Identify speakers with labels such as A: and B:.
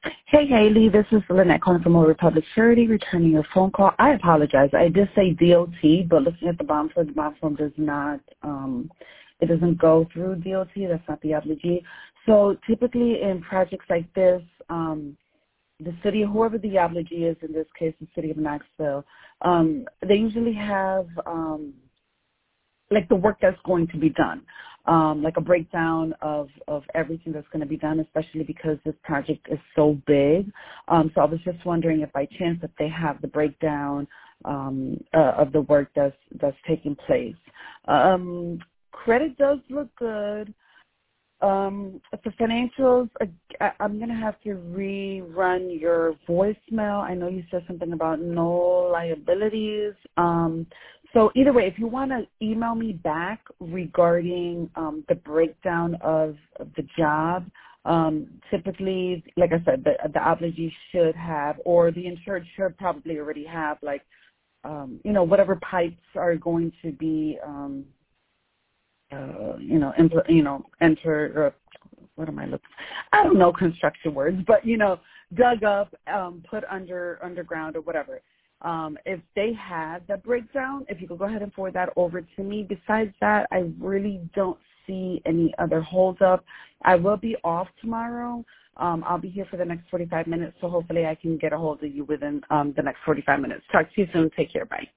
A: Hey, Haley, this is Lynette calling from Old Republic Surety, returning your phone call. I apologize. I did say DOT, but looking at the bond form does not, it doesn't go through DOT. That's not the obligee. So typically in projects like this, the city, whoever the obligee is, in this case, the city of Knoxville, they usually have, like the work that's going to be done, like a breakdown of everything that's going to be done, especially because this project is so big. So I was just wondering if by chance if they have the breakdown of the work that's taking place. Credit does look good. The financials, I'm going to have to rerun your voicemail. I know you said something about no liabilities. So either way, if you want to email me back regarding the breakdown of the job, typically, like I said, the obligee should have, or the insured should probably already have, like, whatever pipes are going to be enter, or what am I looking? I don't know construction words, but dug up, put underground or whatever. If they have that breakdown, if you could go ahead and forward that over to me. Besides that, I really don't see any other holdup. I will be off tomorrow. I'll be here for the next 45 minutes, so hopefully I can get a hold of you within the next 45 minutes. Talk to you soon. Take care. Bye.